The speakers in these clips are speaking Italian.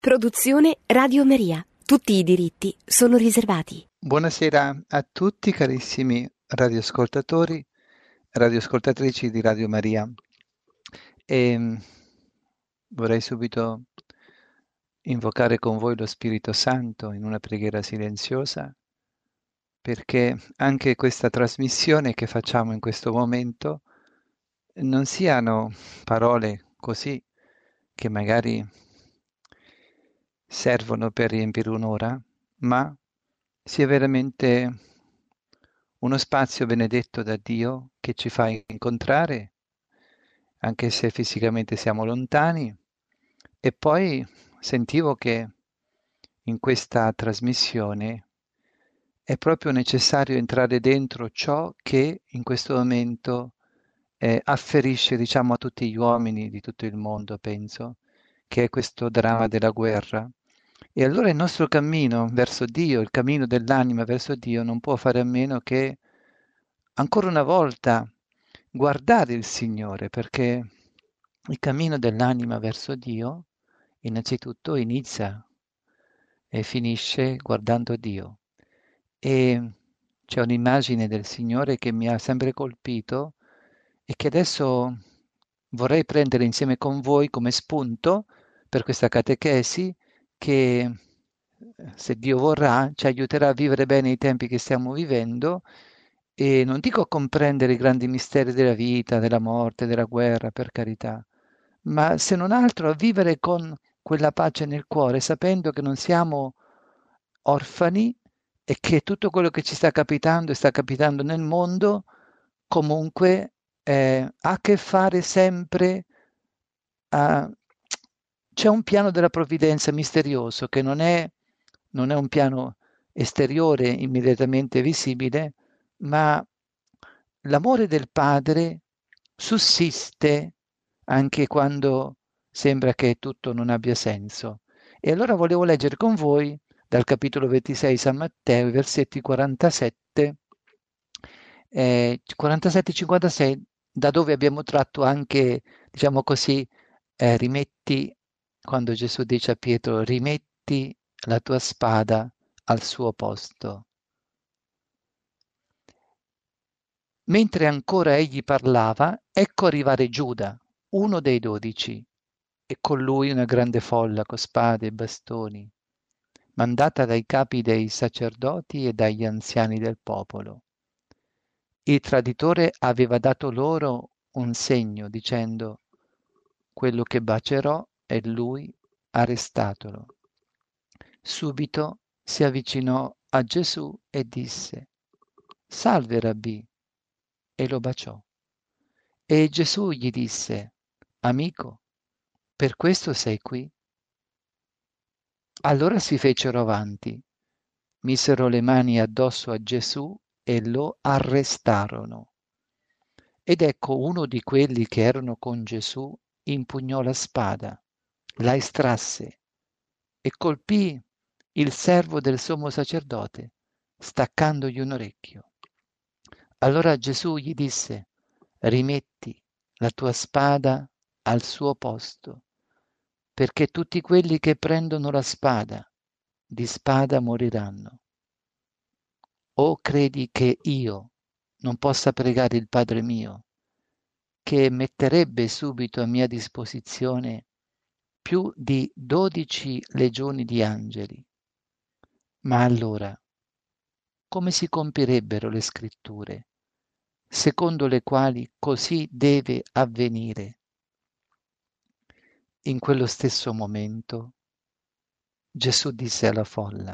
Produzione Radio Maria. Tutti i diritti sono riservati. Buonasera a tutti carissimi radioascoltatori, radioascoltatrici di Radio Maria. Vorrei subito invocare con voi lo Spirito Santo in una preghiera silenziosa, perché anche questa trasmissione che facciamo in questo momento non siano parole così che magari servono per riempire un'ora, ma sia veramente uno spazio benedetto da Dio che ci fa incontrare, anche se fisicamente siamo lontani. E poi sentivo che in questa trasmissione è proprio necessario entrare dentro ciò che in questo momento afferisce, diciamo, a tutti gli uomini di tutto il mondo, penso, che è questo dramma della guerra. E allora il nostro cammino verso Dio, il cammino dell'anima verso Dio, non può fare a meno che ancora una volta guardare il Signore, perché il cammino dell'anima verso Dio innanzitutto inizia e finisce guardando Dio. E c'è un'immagine del Signore che mi ha sempre colpito e che adesso vorrei prendere insieme con voi come spunto per questa catechesi che, se Dio vorrà, ci aiuterà a vivere bene i tempi che stiamo vivendo e non dico a comprendere i grandi misteri della vita, della morte, della guerra, per carità, ma se non altro a vivere con quella pace nel cuore, sapendo che non siamo orfani e che tutto quello che ci sta capitando e sta capitando nel mondo comunque ha a che fare sempre a... C'è un piano della provvidenza misterioso che non è un piano esteriore immediatamente visibile, ma l'amore del Padre sussiste anche quando sembra che tutto non abbia senso. E allora volevo leggere con voi dal capitolo 26 San Matteo, i versetti 47, 47-56, da dove abbiamo tratto anche, diciamo così, rimetti, quando Gesù dice a Pietro, rimetti la tua spada al suo posto. Mentre ancora egli parlava, ecco arrivare Giuda, uno dei 12, e con lui una grande folla con spade e bastoni, mandata dai capi dei sacerdoti e dagli anziani del popolo. Il traditore aveva dato loro un segno, dicendo: quello che bacerò è lui, arrestatelo. Subito si avvicinò a Gesù e disse: Salve, Rabbì, e lo baciò. E Gesù gli disse: Amico, per questo sei qui? Allora si fecero avanti, misero le mani addosso a Gesù e lo arrestarono. Ed ecco uno di quelli che erano con Gesù impugnò la spada, la estrasse e colpì il servo del sommo sacerdote, staccandogli un orecchio. Allora Gesù gli disse: rimetti la tua spada al suo posto, perché tutti quelli che prendono la spada, di spada moriranno. O credi che io non possa pregare il Padre mio, che metterebbe subito a mia disposizione più di 12 legioni di angeli? Ma allora, come si compirebbero le scritture, secondo le quali così deve avvenire? In quello stesso momento Gesù disse alla folla: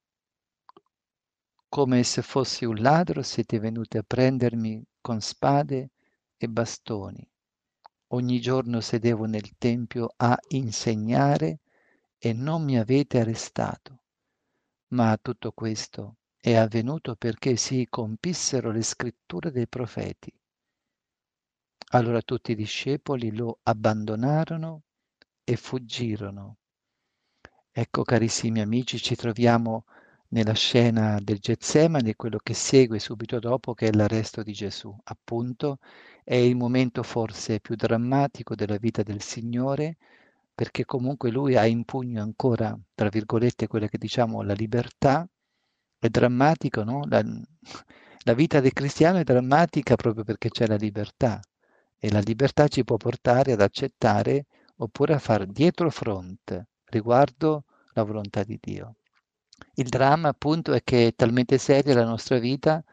come se fossi un ladro siete venuti a prendermi con spade e bastoni. Ogni giorno sedevo nel Tempio a insegnare e non mi avete arrestato. Ma tutto questo è avvenuto perché si compissero le scritture dei profeti. Allora tutti i discepoli lo abbandonarono e fuggirono. Ecco, carissimi amici, ci troviamo nella scena del Getsemani, quello che segue subito dopo, che è l'arresto di Gesù. Appunto, è il momento forse più drammatico della vita del Signore, perché comunque lui ha in pugno ancora, tra virgolette, quella che diciamo la libertà. È drammatico, no? La vita del cristiano è drammatica proprio perché c'è la libertà e la libertà ci può portare ad accettare oppure a far dietro front riguardo la volontà di Dio. Il dramma appunto è che è talmente seria la nostra vita,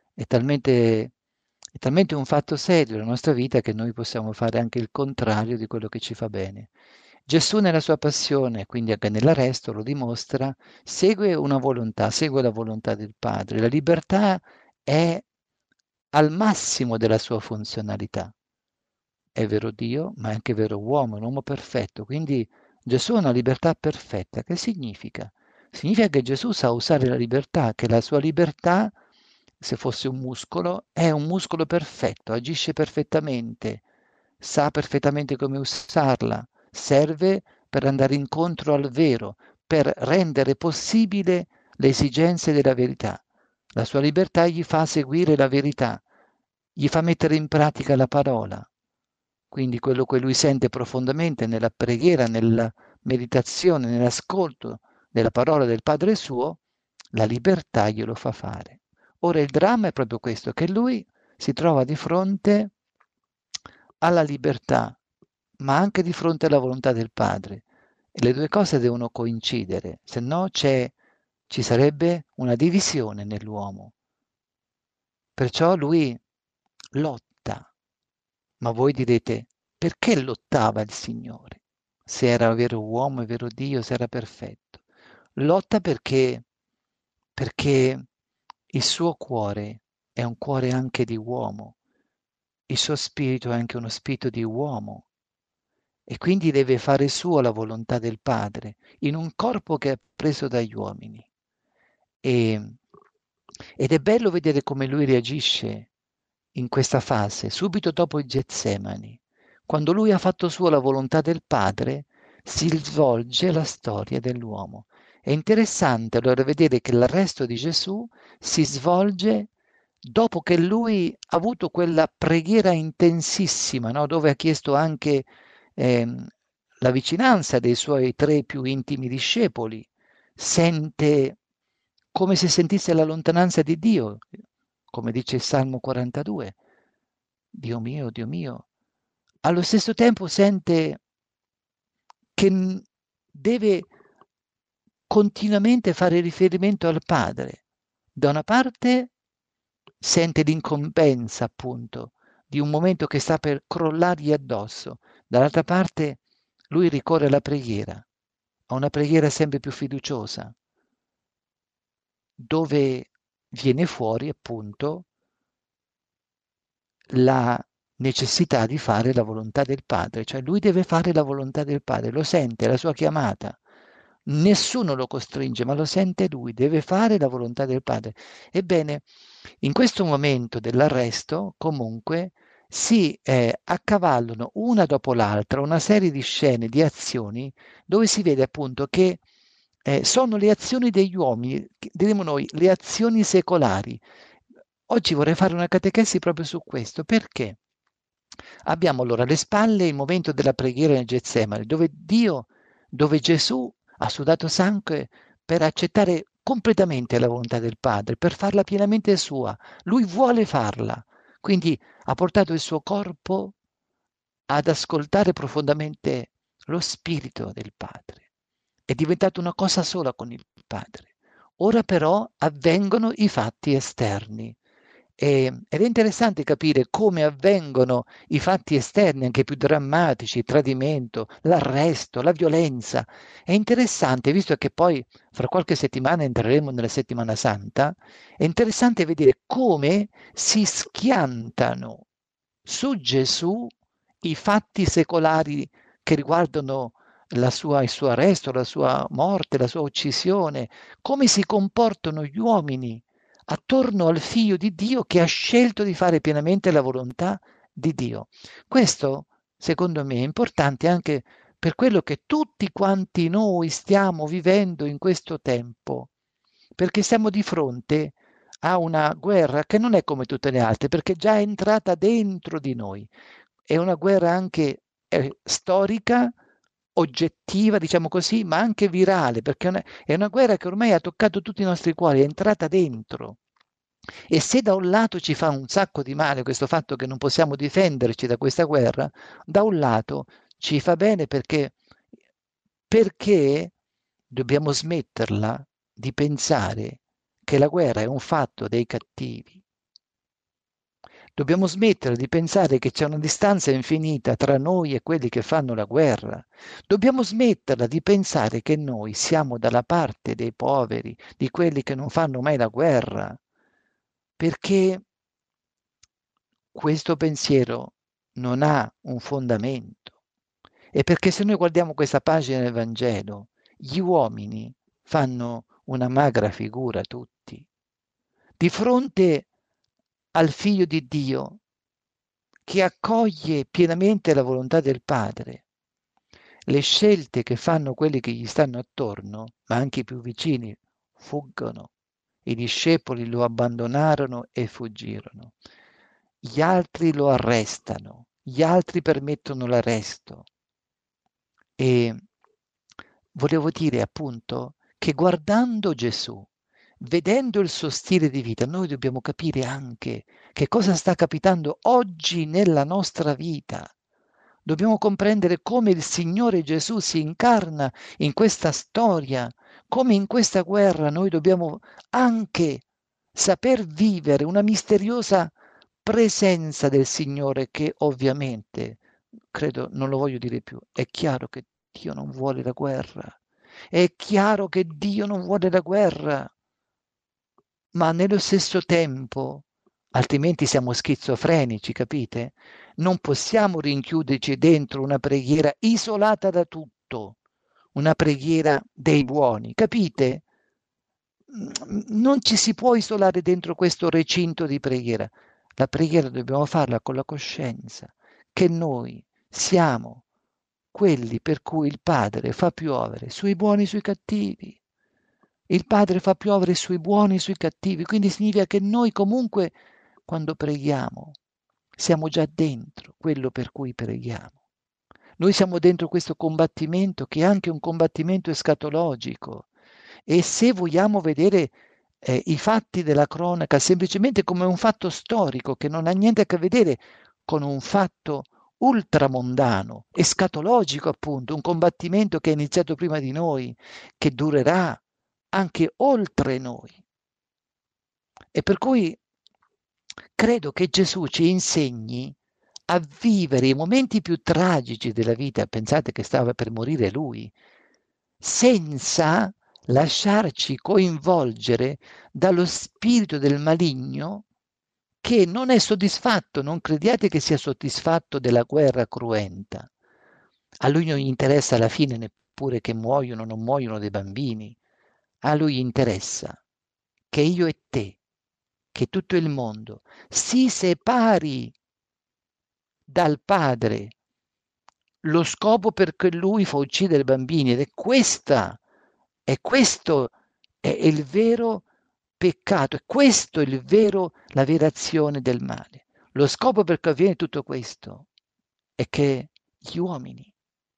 è talmente un fatto serio la nostra vita che noi possiamo fare anche il contrario di quello che ci fa bene. Gesù nella sua passione, quindi anche nell'arresto, lo dimostra, segue una volontà, segue la volontà del Padre. La libertà è al massimo della sua funzionalità. È vero Dio, ma è anche vero uomo, un uomo perfetto. Quindi Gesù ha una libertà perfetta. Che significa? Significa che Gesù sa usare la libertà, che la sua libertà, se fosse è un muscolo perfetto, agisce perfettamente, sa perfettamente come usarla, serve per andare incontro al vero, per rendere possibile le esigenze della verità. La sua libertà gli fa seguire la verità, gli fa mettere in pratica la parola. Quindi quello che lui sente profondamente nella preghiera, nella meditazione, nell'ascolto della parola del Padre suo, la libertà glielo fa fare. Ora il dramma è proprio questo, che lui si trova di fronte alla libertà, ma anche di fronte alla volontà del Padre. E le due cose devono coincidere, se no ci sarebbe una divisione nell'uomo. Perciò lui lotta. Ma voi direte, perché lottava il Signore? Se era vero uomo e vero Dio, se era perfetto. Lotta perché il suo cuore è un cuore anche di uomo, il suo spirito è anche uno spirito di uomo e quindi deve fare sua la volontà del Padre in un corpo che è preso dagli uomini. E, ed è bello vedere come lui reagisce in questa fase, subito dopo il Getsemani. Quando lui ha fatto sua la volontà del Padre, si svolge la storia dell'uomo. È interessante allora vedere che l'arresto di Gesù si svolge dopo che lui ha avuto quella preghiera intensissima, no? Dove ha chiesto anche ehm, la vicinanza dei suoi tre più intimi discepoli, sente come se sentisse la lontananza di Dio, come dice il Salmo 42. Dio mio. Allo stesso tempo sente che deve continuamente fare riferimento al Padre. Da una parte sente l'incombenza, appunto, di un momento che sta per crollargli addosso, dall'altra parte lui ricorre alla preghiera, a una preghiera sempre più fiduciosa, dove viene fuori appunto la necessità di fare la volontà del Padre, cioè lui deve fare la volontà del Padre, lo sente, è la sua chiamata. Nessuno lo costringe, ma lo sente lui, deve fare la volontà del Padre. Ebbene, in questo momento dell'arresto, comunque, si accavallano una dopo l'altra una serie di scene, di azioni, dove si vede appunto che sono le azioni degli uomini, diremmo noi, le azioni secolari. Oggi vorrei fare una catechesi proprio su questo, perché abbiamo allora alle spalle il momento della preghiera nel Getsemani, dove Gesù ha sudato sangue per accettare completamente la volontà del Padre, per farla pienamente sua. Lui vuole farla, quindi ha portato il suo corpo ad ascoltare profondamente lo spirito del Padre. È diventato una cosa sola con il Padre. Ora però avvengono i fatti esterni. Ed è interessante capire come avvengono i fatti esterni, anche più drammatici, il tradimento, l'arresto, la violenza. È interessante, visto che poi fra qualche settimana entreremo nella settimana santa, è interessante vedere come si schiantano su Gesù i fatti secolari che riguardano il suo arresto, la sua morte, la sua uccisione, come si comportano gli uomini attorno al Figlio di Dio che ha scelto di fare pienamente la volontà di Dio. Questo, secondo me, è importante anche per quello che tutti quanti noi stiamo vivendo in questo tempo, perché siamo di fronte a una guerra che non è come tutte le altre, perché già è entrata dentro di noi. È una guerra anche storica, oggettiva, diciamo così, ma anche virale, perché è una guerra che ormai ha toccato tutti i nostri cuori, è entrata dentro. E se da un lato ci fa un sacco di male questo fatto che non possiamo difenderci da questa guerra, da un lato ci fa bene perché dobbiamo smetterla di pensare che la guerra è un fatto dei cattivi. Dobbiamo smettere di pensare che c'è una distanza infinita tra noi e quelli che fanno la guerra. Dobbiamo smetterla di pensare che noi siamo dalla parte dei poveri, di quelli che non fanno mai la guerra, perché questo pensiero non ha un fondamento. E perché se noi guardiamo questa pagina del Vangelo, gli uomini fanno una magra figura tutti. Di fronte al Figlio di Dio che accoglie pienamente la volontà del Padre, le scelte che fanno quelli che gli stanno attorno, ma anche i più vicini, fuggono. I discepoli lo abbandonarono e fuggirono. Gli altri lo arrestano, gli altri permettono l'arresto. E volevo dire appunto che guardando Gesù, vedendo il suo stile di vita, noi dobbiamo capire anche che cosa sta capitando oggi nella nostra vita. Dobbiamo comprendere come il Signore Gesù si incarna in questa storia, come in questa guerra noi dobbiamo anche saper vivere una misteriosa presenza del Signore che ovviamente, credo, non lo voglio dire più, è chiaro che Dio non vuole la guerra. È chiaro che Dio non vuole la guerra, ma nello stesso tempo, altrimenti siamo schizofrenici, capite? Non possiamo rinchiuderci dentro una preghiera isolata da tutto, una preghiera dei buoni, capite? Non ci si può isolare dentro questo recinto di preghiera. La preghiera dobbiamo farla con la coscienza che noi siamo quelli per cui il Padre fa piovere sui buoni e sui cattivi. Il Padre fa piovere sui buoni e sui cattivi, quindi significa che noi comunque quando preghiamo siamo già dentro quello per cui preghiamo. Noi siamo dentro questo combattimento che è anche un combattimento escatologico e se vogliamo vedere i fatti della cronaca semplicemente come un fatto storico che non ha niente a che vedere con un fatto ultramondano, escatologico appunto, un combattimento che è iniziato prima di noi, che durerà anche oltre noi. E per cui credo che Gesù ci insegni a vivere i momenti più tragici della vita, pensate che stava per morire lui, senza lasciarci coinvolgere dallo spirito del maligno che non è soddisfatto, non crediate che sia soddisfatto della guerra cruenta. A lui non gli interessa alla fine neppure che muoiono o non muoiono dei bambini, a lui interessa che io e te, che tutto il mondo si separi dal Padre. Lo scopo per cui lui fa uccidere i bambini ed è questo è il vero peccato, è questo la vera azione del male. Lo scopo per cui avviene tutto questo è che gli uomini,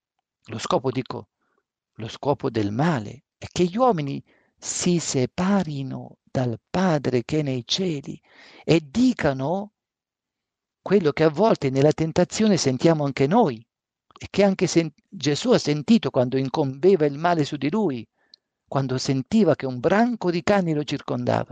dico, lo scopo del male è che gli uomini si separino dal Padre che è nei cieli e dicano quello che a volte nella tentazione sentiamo anche noi e che anche Gesù ha sentito quando incombeva il male su di lui, quando sentiva che un branco di cani lo circondava,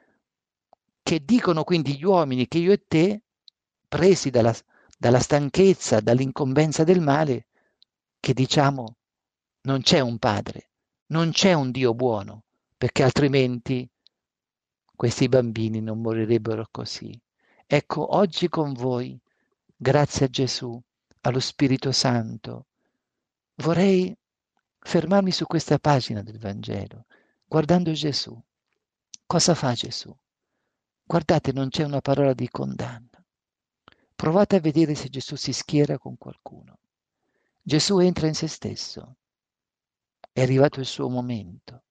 che dicono quindi gli uomini che io e te, presi dalla stanchezza, dall'incombenza del male, che diciamo non c'è un padre, non c'è un Dio buono, perché altrimenti questi bambini non morirebbero così. Ecco, oggi con voi, grazie a Gesù, allo Spirito Santo, vorrei fermarmi su questa pagina del Vangelo, guardando Gesù. Cosa fa Gesù? Guardate, non c'è una parola di condanna. Provate a vedere se Gesù si schiera con qualcuno. Gesù entra in se stesso. È arrivato il suo momento.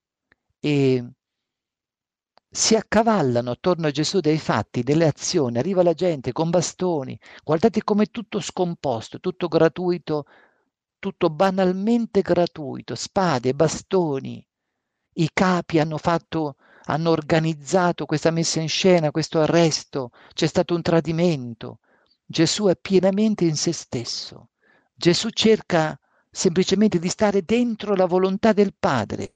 E si accavallano attorno a Gesù dei fatti, delle azioni, arriva la gente con bastoni, guardate com'è tutto scomposto, tutto gratuito, tutto banalmente gratuito, spade, bastoni. I capi hanno organizzato questa messa in scena, questo arresto, c'è stato un tradimento. Gesù è pienamente in se stesso. Gesù cerca semplicemente di stare dentro la volontà del Padre.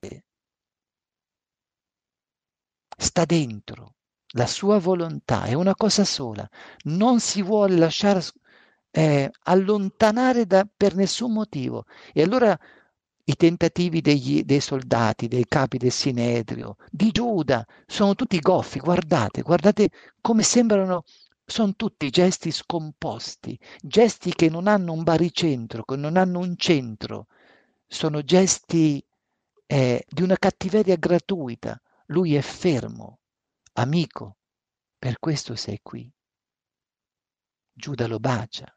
Sta dentro. La sua volontà è una cosa sola. Non si vuole lasciare allontanare per nessun motivo. E allora i tentativi dei soldati, dei capi del Sinedrio, di Giuda, sono tutti goffi. Guardate, guardate come sembrano, sono tutti gesti scomposti, gesti che non hanno un baricentro, che non hanno un centro. Sono gesti di una cattiveria gratuita. Lui è fermo, amico, per questo sei qui. Giuda lo bacia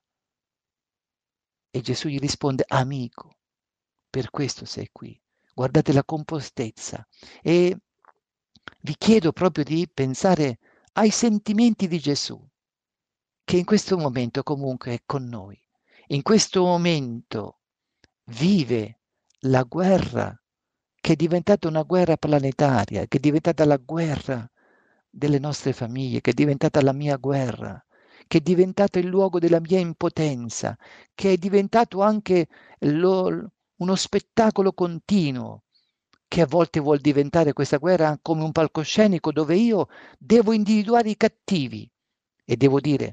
e Gesù gli risponde, amico, per questo sei qui. Guardate la compostezza e vi chiedo proprio di pensare ai sentimenti di Gesù, che in questo momento comunque è con noi. In questo momento vive la guerra che è diventata una guerra planetaria, che è diventata la guerra delle nostre famiglie, che è diventata la mia guerra, che è diventato il luogo della mia impotenza, che è diventato anche uno spettacolo continuo, che a volte vuol diventare questa guerra come un palcoscenico dove io devo individuare i cattivi e devo dire,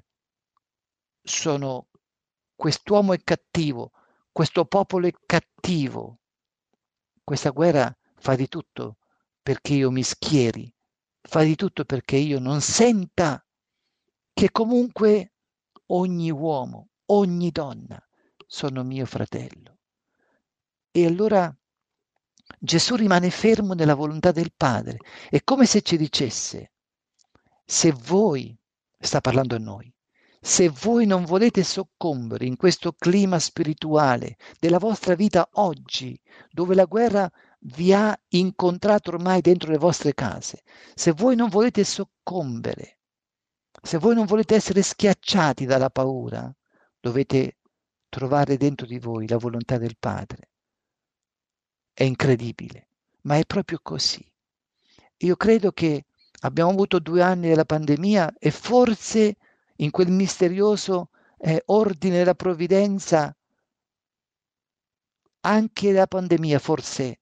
quest'uomo è cattivo, questo popolo è cattivo. Questa guerra fa di tutto perché io mi schieri, fa di tutto perché io non senta che comunque ogni uomo, ogni donna sono mio fratello. E allora Gesù rimane fermo nella volontà del Padre. È come se ci dicesse, se voi, sta parlando a noi, se voi non volete soccombere in questo clima spirituale della vostra vita oggi, dove la guerra vi ha incontrato ormai dentro le vostre case, se voi non volete soccombere, se voi non volete essere schiacciati dalla paura, dovete trovare dentro di voi la volontà del Padre. È incredibile, ma è proprio così. Io credo che abbiamo avuto 2 anni della pandemia e forse in quel misterioso ordine della provvidenza anche la pandemia forse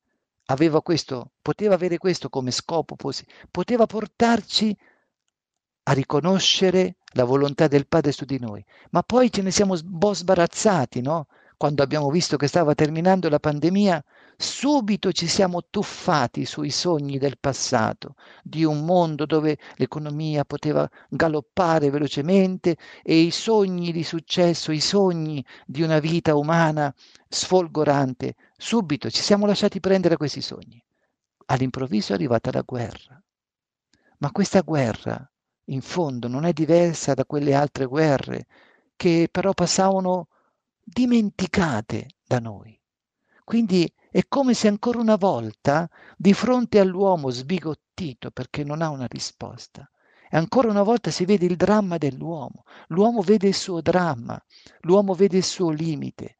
poteva avere questo come scopo, poteva portarci a riconoscere la volontà del Padre su di noi. Ma poi ce ne siamo un po' sbarazzati, no? Quando abbiamo visto che stava terminando la pandemia, subito ci siamo tuffati sui sogni del passato, di un mondo dove l'economia poteva galoppare velocemente e i sogni di successo, i sogni di una vita umana sfolgorante, subito ci siamo lasciati prendere a questi sogni. All'improvviso è arrivata la guerra. Ma questa guerra, in fondo, non è diversa da quelle altre guerre che però passavano dimenticate da noi. Quindi è come se ancora una volta, di fronte all'uomo sbigottito perché non ha una risposta, e ancora una volta si vede il dramma dell'uomo. L'uomo vede il suo dramma, l'uomo vede il suo limite.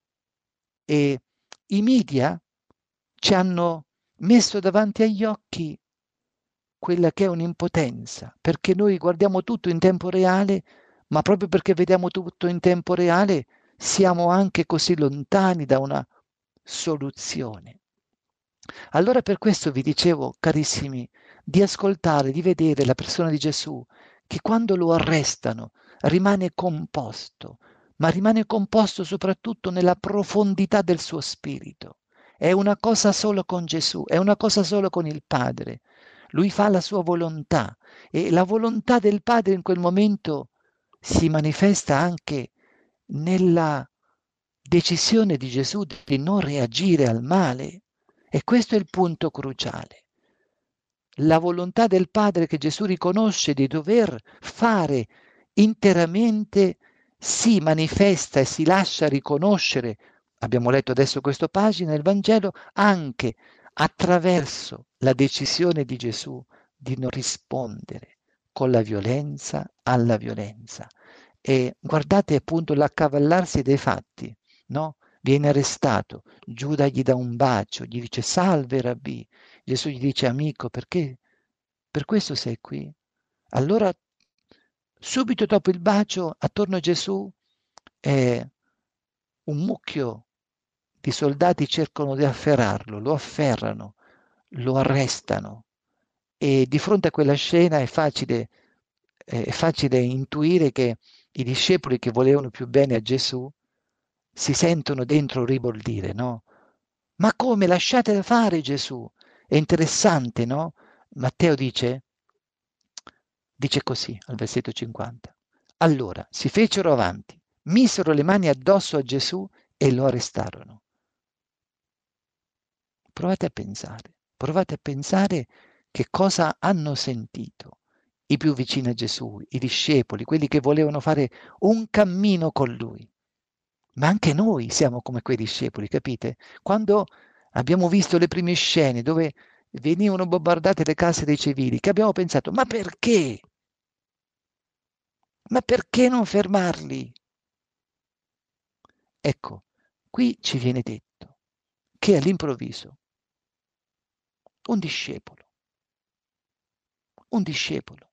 E i media ci hanno messo davanti agli occhi quella che è un'impotenza, perché noi guardiamo tutto in tempo reale, ma proprio perché vediamo tutto in tempo reale siamo anche così lontani da una soluzione. Allora per questo vi dicevo, carissimi, di ascoltare, di vedere la persona di Gesù, che quando lo arrestano rimane composto, ma rimane composto soprattutto nella profondità del suo spirito. È una cosa solo con Gesù, è una cosa solo con il Padre. Lui fa la sua volontà e la volontà del Padre in quel momento si manifesta anche nella decisione di Gesù di non reagire al male. E questo è il punto cruciale. La volontà del Padre che Gesù riconosce di dover fare interamente si manifesta e si lascia riconoscere, abbiamo letto adesso questa pagina del Vangelo, anche attraverso la decisione di Gesù di non rispondere con la violenza alla violenza. E guardate appunto l'accavallarsi dei fatti, no? viene arrestato, Giuda gli dà un bacio, gli dice salve Rabbì, Gesù gli dice amico perché per questo sei qui? Allora subito dopo il bacio attorno a Gesù un mucchio di soldati cercano di afferrarlo, lo afferrano, lo arrestano e di fronte a quella scena è facile intuire che i discepoli che volevano più bene a Gesù si sentono dentro riboldire, no? Ma come lasciate fare Gesù? È interessante, no? Matteo dice così al versetto 50. Allora si fecero avanti, misero le mani addosso a Gesù e lo arrestarono. Provate a pensare che cosa hanno sentito i più vicini a Gesù, i discepoli, quelli che volevano fare un cammino con lui. Ma anche noi siamo come quei discepoli, capite? Quando abbiamo visto le prime scene dove venivano bombardate le case dei civili, che abbiamo pensato, ma perché? Ma perché non fermarli? Ecco, qui ci viene detto che all'improvviso un discepolo, un discepolo,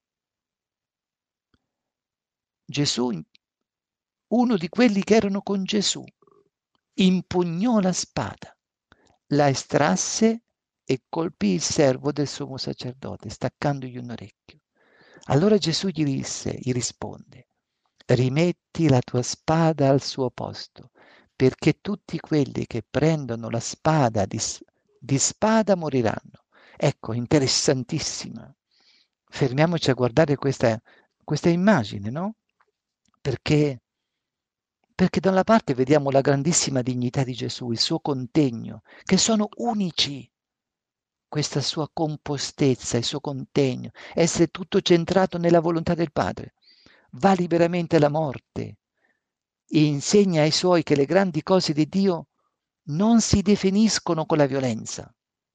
Gesù, uno di quelli che erano con Gesù, impugnò la spada, la estrasse e colpì il servo del sommo sacerdote, staccandogli un orecchio. Allora Gesù gli risponde, rimetti la tua spada al suo posto, perché tutti quelli che prendono la spada di spada moriranno. Ecco, interessantissima. Fermiamoci a guardare questa immagine, no? Perché, perché da una parte vediamo la grandissima dignità di Gesù, il suo contegno, che sono unici, questa sua compostezza, il suo contegno, essere tutto centrato nella volontà del Padre. Va liberamente alla morte e insegna ai suoi che le grandi cose di Dio non si definiscono con la violenza.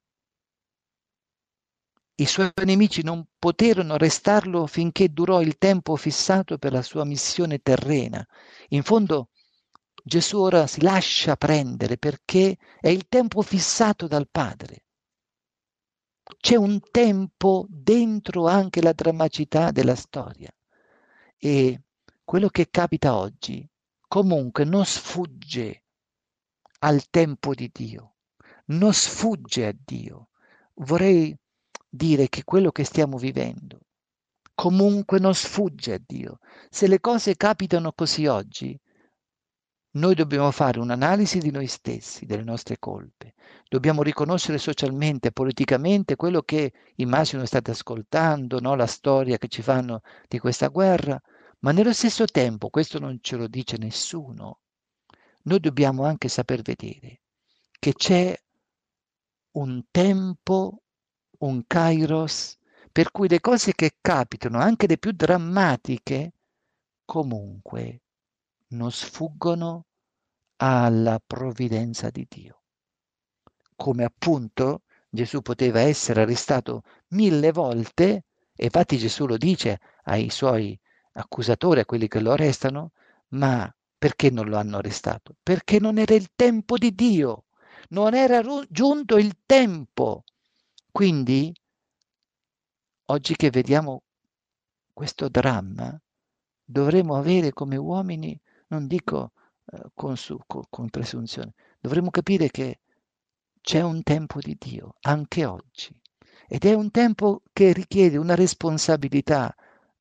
I suoi nemici non poterono arrestarlo finché durò il tempo fissato per la sua missione terrena. In fondo Gesù ora si lascia prendere perché è il tempo fissato dal Padre. C'è un tempo dentro anche la drammaticità della storia e quello che capita oggi comunque non sfugge al tempo di Dio, non sfugge a Dio. Vorrei dire che quello che stiamo vivendo comunque non sfugge a Dio. Se le cose capitano così oggi, noi dobbiamo fare un'analisi di noi stessi, delle nostre colpe. Dobbiamo riconoscere socialmente, politicamente quello che immagino state ascoltando, no? La storia che ci fanno di questa guerra, ma nello stesso tempo, questo non ce lo dice nessuno, noi dobbiamo anche saper vedere che c'è un tempo, un kairos, per cui le cose che capitano, anche le più drammatiche, comunque non sfuggono alla provvidenza di Dio. Come appunto Gesù poteva essere arrestato 1000 volte, e infatti Gesù lo dice ai suoi accusatori, a quelli che lo arrestano, ma perché non lo hanno arrestato? Perché non era il tempo di Dio, non era giunto il tempo. Quindi, oggi che vediamo questo dramma, dovremmo avere come uomini, non dico con presunzione, dovremmo capire che c'è un tempo di Dio anche oggi ed è un tempo che richiede una responsabilità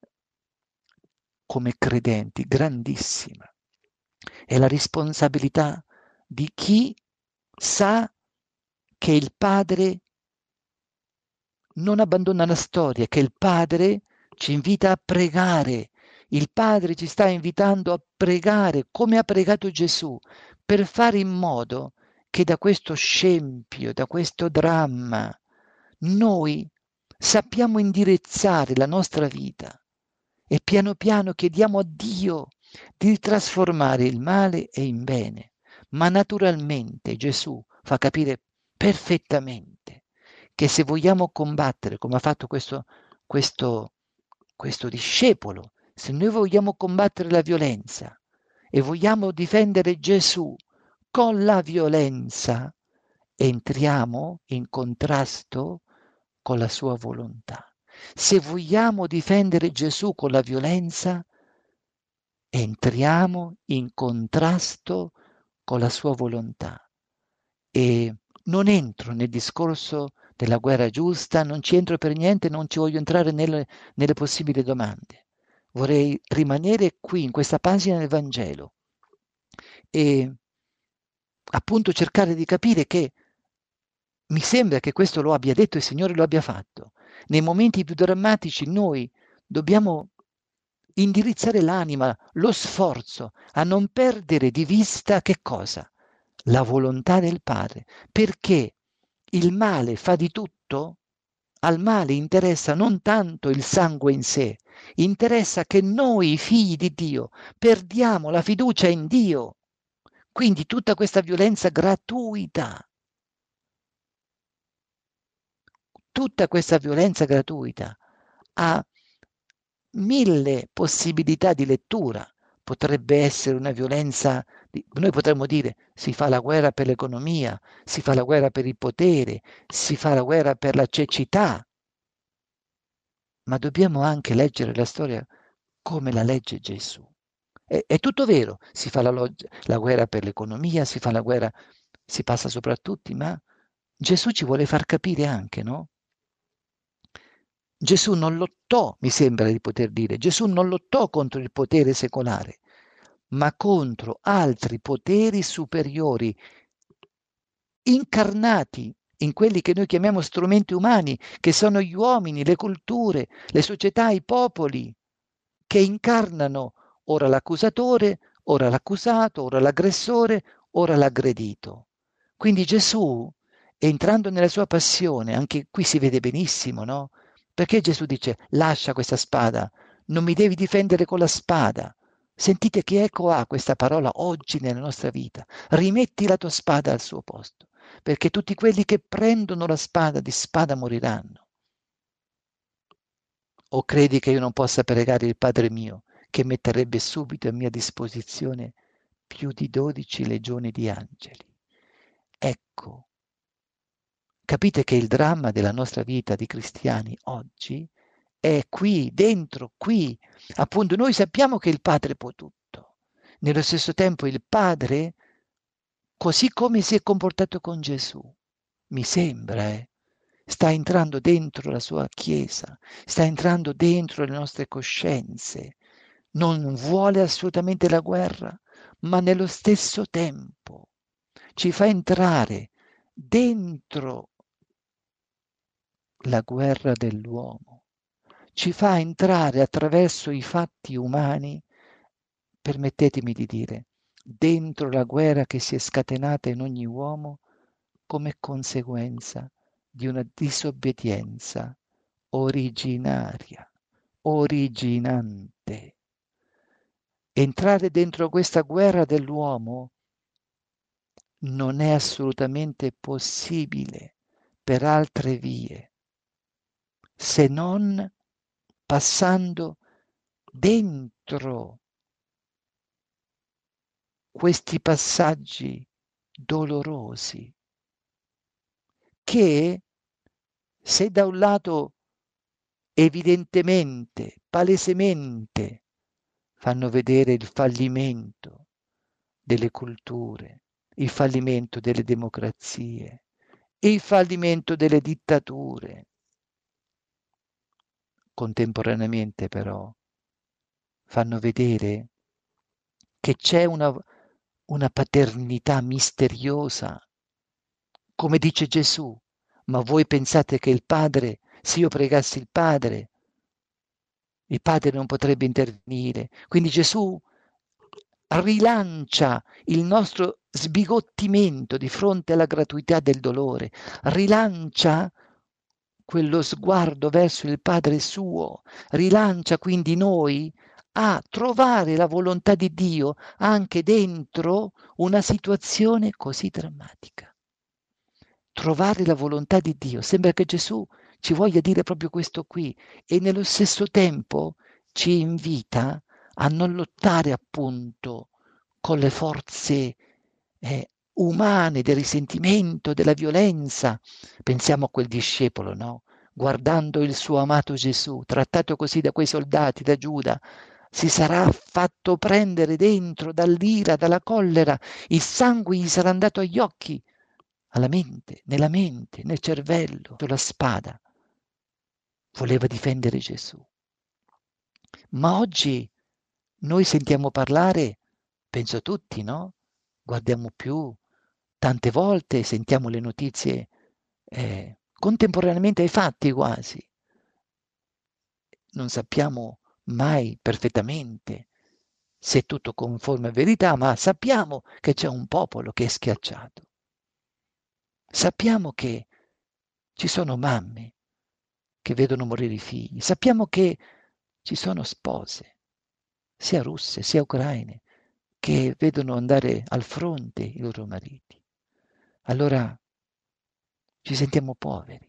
come credenti grandissima. È la responsabilità di chi sa che il Padre non abbandona la storia, che il Padre ci invita a pregare. Il Padre ci sta invitando a pregare come ha pregato Gesù per fare in modo che da questo scempio, da questo dramma, noi sappiamo indirizzare la nostra vita e piano piano chiediamo a Dio di trasformare il male in bene. Ma naturalmente Gesù fa capire perfettamente che se vogliamo combattere, come ha fatto questo, questo discepolo, se noi vogliamo combattere la violenza e vogliamo difendere Gesù con la violenza entriamo in contrasto con la sua volontà. Se vogliamo difendere Gesù con la violenza, entriamo in contrasto con la sua volontà. E non entro nel discorso della guerra giusta, non ci entro per niente, non ci voglio entrare nelle possibili domande. Vorrei rimanere qui, in questa pagina del Vangelo, e appunto cercare di capire che mi sembra che questo lo abbia detto, il Signore lo abbia fatto. Nei momenti più drammatici noi dobbiamo indirizzare l'anima, lo sforzo a non perdere di vista che cosa? La volontà del Padre, perché il male fa di tutto, al male interessa non tanto il sangue in sé, interessa che noi, figli di Dio, perdiamo la fiducia in Dio. Quindi tutta questa violenza gratuita, tutta questa violenza gratuita ha mille possibilità di lettura. Potrebbe essere una violenza, noi potremmo dire si fa la guerra per l'economia, si fa la guerra per il potere, si fa la guerra per la cecità, ma dobbiamo anche leggere la storia come la legge Gesù. È tutto vero, si fa la guerra per l'economia, si fa la guerra, si passa sopra tutti, ma Gesù ci vuole far capire anche, no? Gesù non lottò, mi sembra di poter dire, Gesù non lottò contro il potere secolare, ma contro altri poteri superiori, incarnati in quelli che noi chiamiamo strumenti umani, che sono gli uomini, le culture, le società, i popoli, che incarnano ora l'accusatore, ora l'accusato, ora l'aggressore, ora l'aggredito. Quindi Gesù, entrando nella sua passione, anche qui si vede benissimo, no? Perché Gesù dice, lascia questa spada, non mi devi difendere con la spada. Sentite che eco ha questa parola oggi nella nostra vita. Rimetti la tua spada al suo posto, perché tutti quelli che prendono la spada di spada moriranno. O credi che io non possa pregare il Padre mio, che metterebbe subito a mia disposizione più di 12 legioni di angeli? Ecco, capite che il dramma della nostra vita di cristiani oggi è qui, dentro, qui. Appunto, noi sappiamo che il Padre può tutto. Nello stesso tempo il Padre, così come si è comportato con Gesù, mi sembra, sta entrando dentro la sua Chiesa, sta entrando dentro le nostre coscienze. Non vuole assolutamente la guerra, ma nello stesso tempo ci fa entrare dentro la guerra dell'uomo, ci fa entrare attraverso i fatti umani, permettetemi di dire, dentro la guerra che si è scatenata in ogni uomo come conseguenza di una disobbedienza originaria, originante. Entrare dentro questa guerra dell'uomo non è assolutamente possibile per altre vie, se non passando dentro questi passaggi dolorosi che, se da un lato evidentemente, palesemente fanno vedere il fallimento delle culture, il fallimento delle democrazie, il fallimento delle dittature, contemporaneamente però fanno vedere che c'è una paternità misteriosa, come dice Gesù, ma voi pensate che il Padre, se io pregassi il Padre non potrebbe intervenire. Quindi Gesù rilancia il nostro sbigottimento di fronte alla gratuità del dolore, rilancia quello sguardo verso il Padre suo, rilancia quindi noi a trovare la volontà di Dio anche dentro una situazione così drammatica. Trovare la volontà di Dio. Sembra che Gesù ci voglia dire proprio questo qui e nello stesso tempo ci invita a non lottare appunto con le forze umane, del risentimento, della violenza. Pensiamo a quel discepolo, no? Guardando il suo amato Gesù, trattato così da quei soldati, da Giuda, si sarà fatto prendere dentro dall'ira, dalla collera, il sangue gli sarà andato agli occhi, alla mente, nel cervello, sulla spada. Voleva difendere Gesù. Ma oggi noi sentiamo parlare, penso tutti, no? Guardiamo più, tante volte sentiamo le notizie contemporaneamente ai fatti quasi. Non sappiamo mai perfettamente se è tutto conforme a verità, ma sappiamo che c'è un popolo che è schiacciato. Sappiamo che ci sono mamme che vedono morire i figli. Sappiamo che ci sono spose, sia russe sia ucraine, che vedono andare al fronte i loro mariti. Allora ci sentiamo poveri.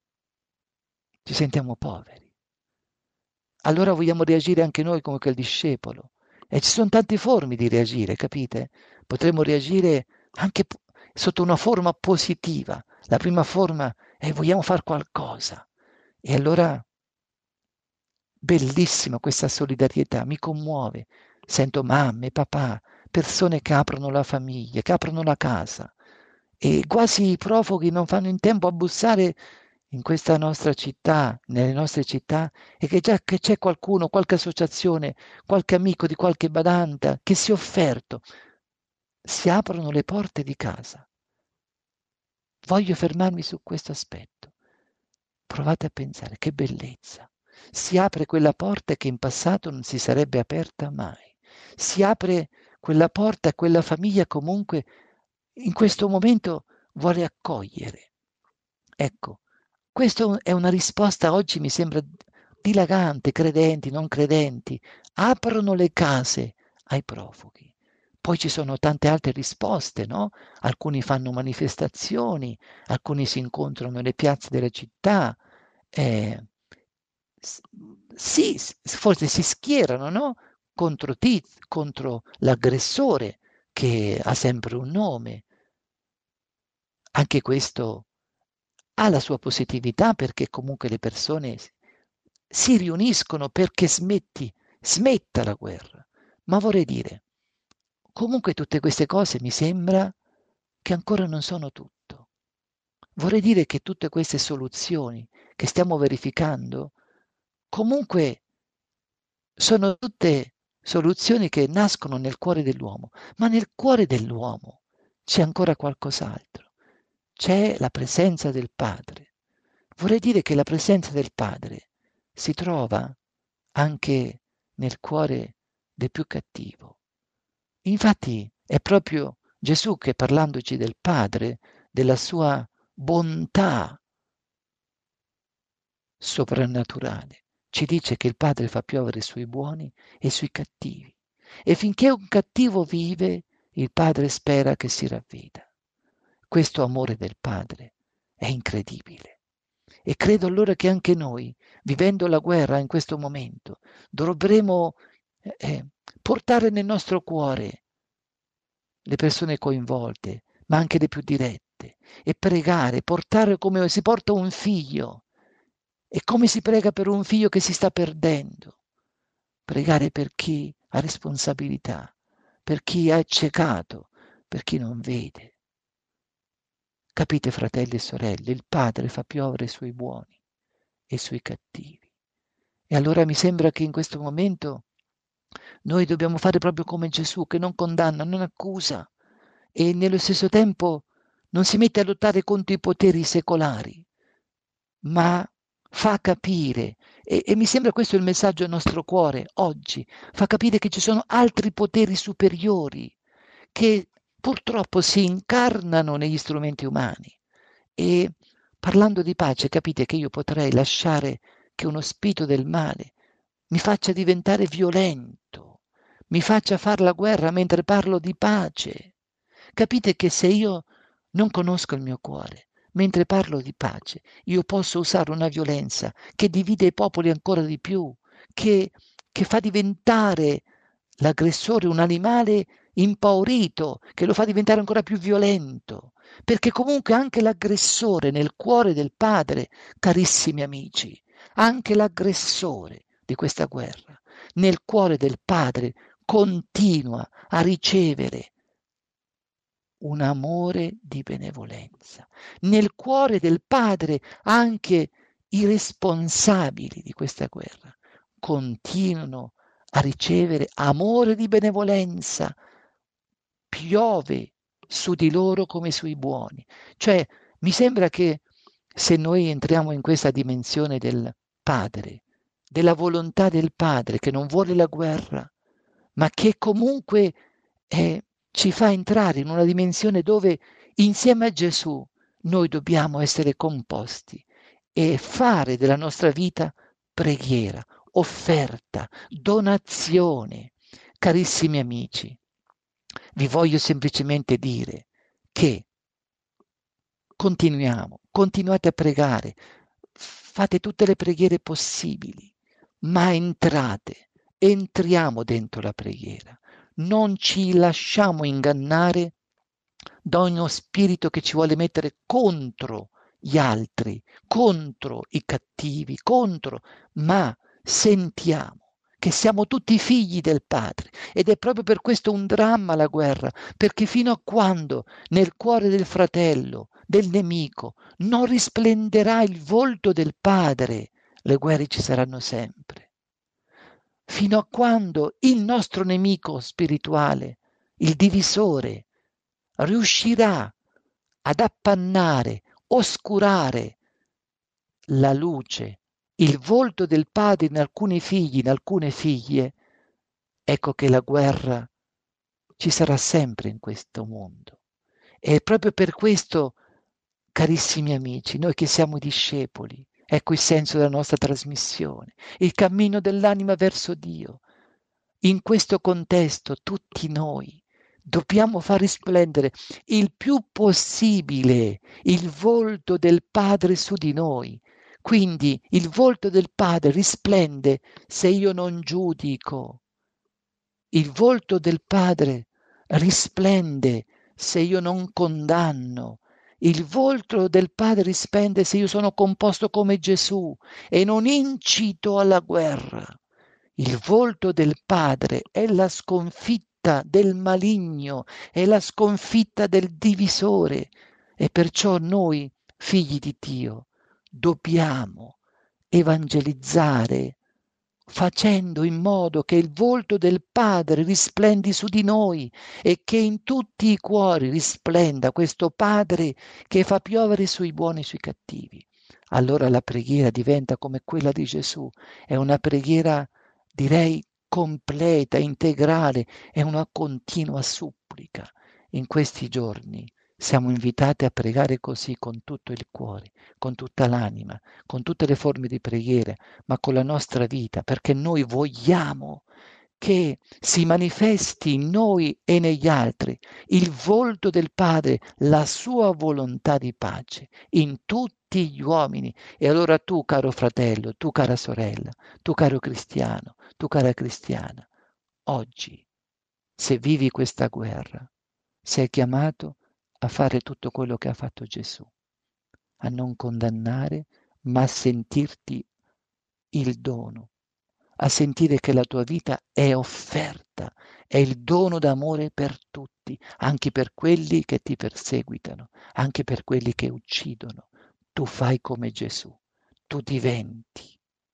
Ci sentiamo poveri. Allora vogliamo reagire anche noi come quel discepolo. E ci sono tante forme di reagire, capite? Potremmo reagire anche sotto una forma positiva. La prima forma è vogliamo fare qualcosa. E allora, bellissima questa solidarietà, mi commuove. Sento mamme, papà, persone che aprono la famiglia, che aprono la casa. E quasi i profughi non fanno in tempo a bussare in questa nostra città, nelle nostre città, e che già che c'è qualcuno, qualche associazione, qualche amico di qualche badanta che si è offerto, si aprono le porte di casa. Voglio fermarmi su questo aspetto. Provate a pensare, che bellezza. Si apre quella porta che in passato non si sarebbe aperta mai. Si apre quella porta a quella famiglia comunque in questo momento vuole accogliere. Ecco, questa è una risposta oggi mi sembra dilagante, credenti, non credenti, aprono le case ai profughi. Poi ci sono tante altre risposte, no? Alcuni fanno manifestazioni, alcuni si incontrano nelle piazze delle città, eh, sì, forse si schierano, no? Contro l'aggressore che ha sempre un nome. Anche questo ha la sua positività perché comunque le persone si riuniscono perché smetta la guerra. Ma vorrei dire, comunque tutte queste cose mi sembra che ancora non sono tutto. Vorrei dire che tutte queste soluzioni che stiamo verificando comunque sono tutte soluzioni che nascono nel cuore dell'uomo, ma nel cuore dell'uomo c'è ancora qualcos'altro. C'è la presenza del Padre. Vorrei dire che la presenza del Padre si trova anche nel cuore del più cattivo. Infatti è proprio Gesù che parlandoci del Padre, della sua bontà soprannaturale, ci dice che il Padre fa piovere sui buoni e sui cattivi. E finché un cattivo vive, il Padre spera che si ravveda. Questo amore del Padre è incredibile. E credo allora che anche noi, vivendo la guerra in questo momento, dovremo portare nel nostro cuore le persone coinvolte, ma anche le più dirette, e pregare, portare come si porta un figlio, e come si prega per un figlio che si sta perdendo. Pregare per chi ha responsabilità, per chi è accecato, per chi non vede. Capite, fratelli e sorelle, il Padre fa piovere sui buoni e sui cattivi. E allora mi sembra che in questo momento noi dobbiamo fare proprio come Gesù, che non condanna, non accusa e nello stesso tempo non si mette a lottare contro i poteri secolari, ma fa capire, e mi sembra questo il messaggio al nostro cuore oggi, fa capire che ci sono altri poteri superiori che purtroppo si incarnano negli strumenti umani. E parlando di pace, capite che io potrei lasciare che uno spirito del male mi faccia diventare violento, mi faccia fare la guerra mentre parlo di pace. Capite che se io non conosco il mio cuore, mentre parlo di pace, io posso usare una violenza che divide i popoli ancora di più, che fa diventare l'aggressore un animale impaurito, che lo fa diventare ancora più violento, perché comunque anche l'aggressore nel cuore del padre, carissimi amici, anche l'aggressore di questa guerra, nel cuore del padre continua a ricevere un amore di benevolenza. Nel cuore del padre anche i responsabili di questa guerra continuano a ricevere amore di benevolenza, piove su di loro come sui buoni. Cioè, mi sembra che se noi entriamo in questa dimensione del padre, della volontà del padre che non vuole la guerra, ma che comunque ci fa entrare in una dimensione dove insieme a Gesù noi dobbiamo essere composti e fare della nostra vita preghiera, offerta, donazione. Carissimi amici, vi voglio semplicemente dire che continuate a pregare, fate tutte le preghiere possibili, ma entriamo dentro la preghiera. Non ci lasciamo ingannare da uno spirito che ci vuole mettere contro gli altri, contro i cattivi, ma sentiamo che siamo tutti figli del Padre ed è proprio per questo un dramma la guerra, perché fino a quando nel cuore del fratello, del nemico, non risplenderà il volto del Padre, le guerre ci saranno sempre. Fino a quando il nostro nemico spirituale, il divisore, riuscirà ad appannare, oscurare la luce, il volto del padre in alcuni figli, in alcune figlie, ecco che la guerra ci sarà sempre in questo mondo. E proprio per questo, carissimi amici, noi che siamo discepoli, ecco il senso della nostra trasmissione, il cammino dell'anima verso Dio. In questo contesto tutti noi dobbiamo far risplendere il più possibile il volto del Padre su di noi. Quindi il volto del Padre risplende se io non giudico. Il volto del Padre risplende se io non condanno. Il volto del Padre risplende se io sono composto come Gesù e non incito alla guerra. Il volto del Padre è la sconfitta del maligno, è la sconfitta del divisore e perciò noi, figli di Dio, dobbiamo evangelizzare facendo in modo che il volto del Padre risplendi su di noi e che in tutti i cuori risplenda questo Padre che fa piovere sui buoni e sui cattivi. Allora la preghiera diventa come quella di Gesù, è una preghiera, direi, completa, integrale, è una continua supplica. In questi giorni siamo invitati a pregare così con tutto il cuore, con tutta l'anima, con tutte le forme di preghiera, ma con la nostra vita, perché noi vogliamo che si manifesti in noi e negli altri il volto del Padre, la sua volontà di pace in tutti gli uomini. E allora tu, caro fratello, tu, cara sorella, tu, caro cristiano, tu, cara cristiana, oggi, se vivi questa guerra, sei chiamato a fare tutto quello che ha fatto Gesù, a non condannare, ma a sentirti il dono, a sentire che la tua vita è offerta, è il dono d'amore per tutti, anche per quelli che ti perseguitano, anche per quelli che uccidono. Tu fai come Gesù, tu diventi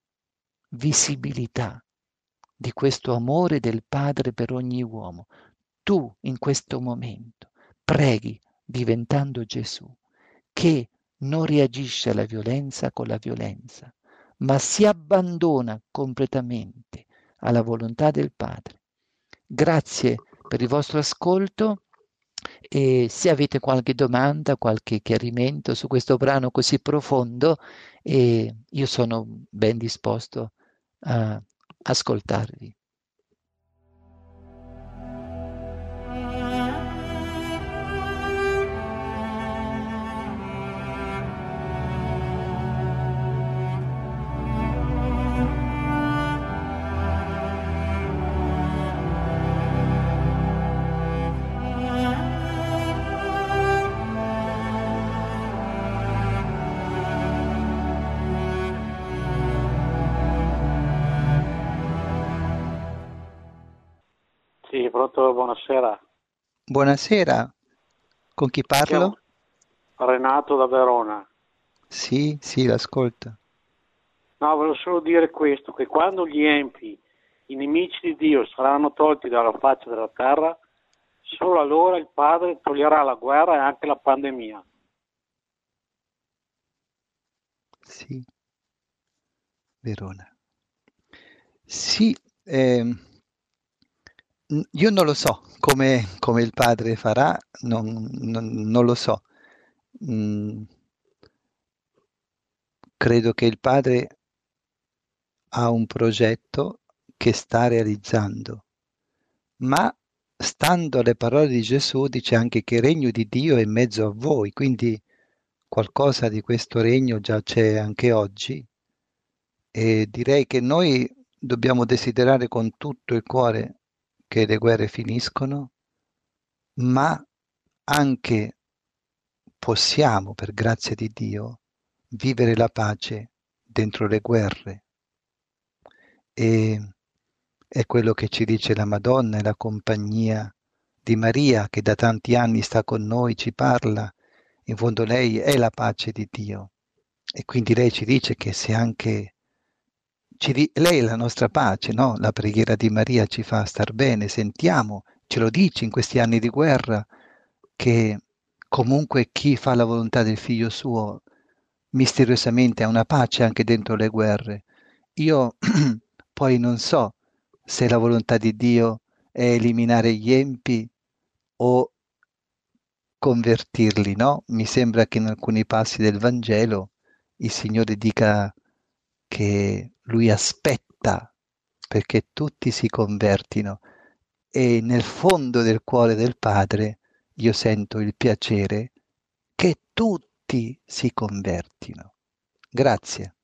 visibilità di questo amore del Padre per ogni uomo. Tu in questo momento preghi diventando Gesù, che non reagisce alla violenza con la violenza, ma si abbandona completamente alla volontà del Padre. Grazie per il vostro ascolto e se avete qualche domanda, qualche chiarimento su questo brano così profondo, io sono ben disposto a ascoltarvi. Pronto, buonasera. Buonasera, con chi parlo? Renato da Verona. Sì, l'ascolto. No, volevo solo dire questo, che quando gli empi, i nemici di Dio, saranno tolti dalla faccia della terra, solo allora il Padre toglierà la guerra e anche la pandemia. Sì, Verona. Sì, io non lo so come il Padre farà, non lo so. Credo che il Padre ha un progetto che sta realizzando, ma stando alle parole di Gesù dice anche che il regno di Dio è in mezzo a voi, quindi qualcosa di questo regno già c'è anche oggi e direi che noi dobbiamo desiderare con tutto il cuore che le guerre finiscono, ma anche possiamo, per grazia di Dio, vivere la pace dentro le guerre. E è quello che ci dice la Madonna e la compagnia di Maria che da tanti anni sta con noi, ci parla. In fondo lei è la pace di Dio e quindi lei ci dice che se anche lei è la nostra pace, no? La preghiera di Maria ci fa star bene, sentiamo, ce lo dice in questi anni di guerra che comunque chi fa la volontà del figlio suo misteriosamente ha una pace anche dentro le guerre. Io poi non so se la volontà di Dio è eliminare gli empi o convertirli, no? Mi sembra che in alcuni passi del Vangelo il Signore dica che Lui aspetta perché tutti si convertino e nel fondo del cuore del Padre io sento il piacere che tutti si convertino. Grazie.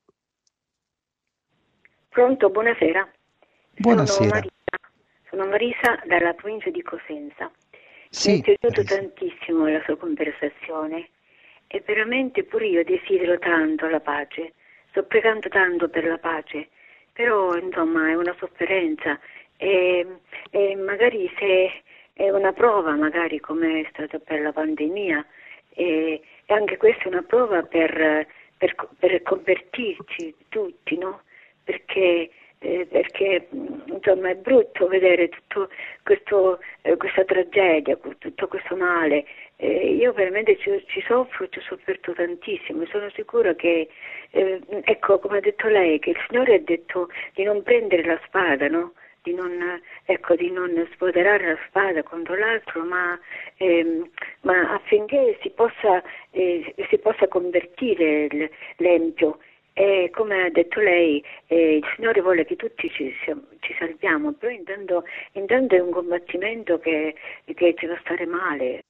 Pronto, buonasera. Buonasera. Sono Marisa dalla provincia di Cosenza. Sì, Mi è piaciuto Marisa. tantissimo la sua conversazione e veramente pure io desidero tanto la pace. Sto pregando tanto per la pace, però insomma è una sofferenza e magari se è una prova, magari come è stata per la pandemia, e anche questa è una prova per convertirci tutti, no? Perché insomma è brutto vedere tutto questa tragedia, tutto questo male. Io veramente ci soffro, ci ho sofferto tantissimo. Sono sicura che, ecco, come ha detto lei, che il Signore ha detto di non prendere la spada, no? Di non sfoderare la spada contro l'altro, ma affinché si possa convertire l'empio. E come ha detto lei, il Signore vuole che tutti ci salviamo, però intanto è un combattimento che ci fa stare male.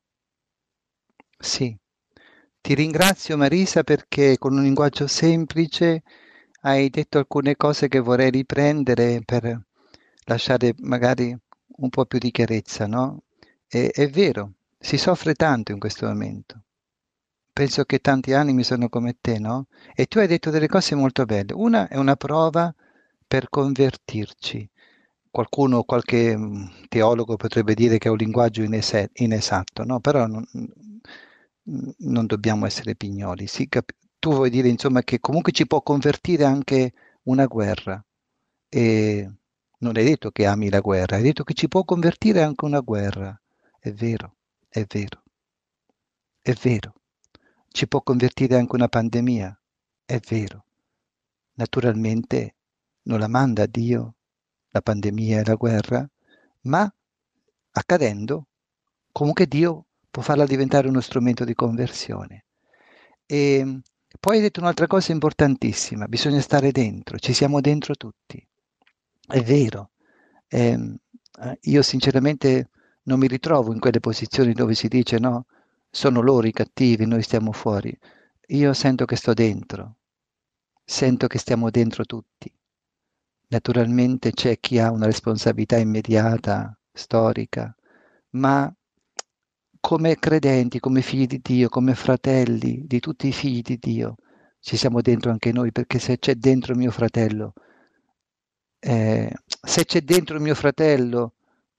Sì, ti ringrazio Marisa perché con un linguaggio semplice hai detto alcune cose che vorrei riprendere per lasciare magari un po' più di chiarezza, no? È vero, si soffre tanto in questo momento. Penso che tanti animi sono come te, no? E tu hai detto delle cose molto belle. Una è una prova per convertirci. Qualche teologo potrebbe dire che è un linguaggio inesatto, no? Però non dobbiamo essere pignoli. Tu vuoi dire, insomma, che comunque ci può convertire anche una guerra. E non hai detto che ami la guerra, hai detto che ci può convertire anche una guerra. È vero, è vero, è vero. Ci può convertire anche una pandemia, è vero. Naturalmente non la manda Dio, la pandemia e la guerra, ma accadendo, comunque Dio può farla diventare uno strumento di conversione. E poi hai detto un'altra cosa importantissima, bisogna stare dentro, ci siamo dentro tutti. È vero. Io sinceramente non mi ritrovo in quelle posizioni dove si dice no, sono loro i cattivi, noi stiamo fuori. Io sento che sto dentro, sento che stiamo dentro tutti. Naturalmente c'è chi ha una responsabilità immediata, storica, ma come credenti, come figli di Dio, come fratelli di tutti i figli di Dio, ci siamo dentro anche noi, perché se c'è dentro mio fratello, se c'è dentro mio fratello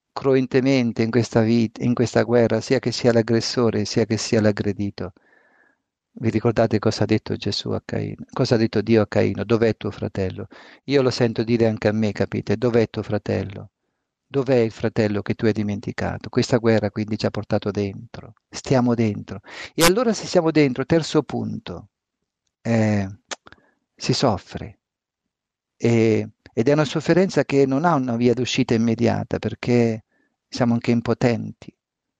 cruentemente in questa vita, in questa guerra, sia che sia l'aggressore, sia che sia l'aggredito. Vi ricordate cosa ha detto Gesù a Caino? Cosa ha detto Dio a Caino? Dov'è tuo fratello? Io lo sento dire anche a me, capite? Dov'è tuo fratello? Dov'è il fratello che tu hai dimenticato? Questa guerra quindi ci ha portato dentro. Stiamo dentro. E allora se siamo dentro, terzo punto, si soffre. Ed è una sofferenza che non ha una via d'uscita immediata perché siamo anche impotenti.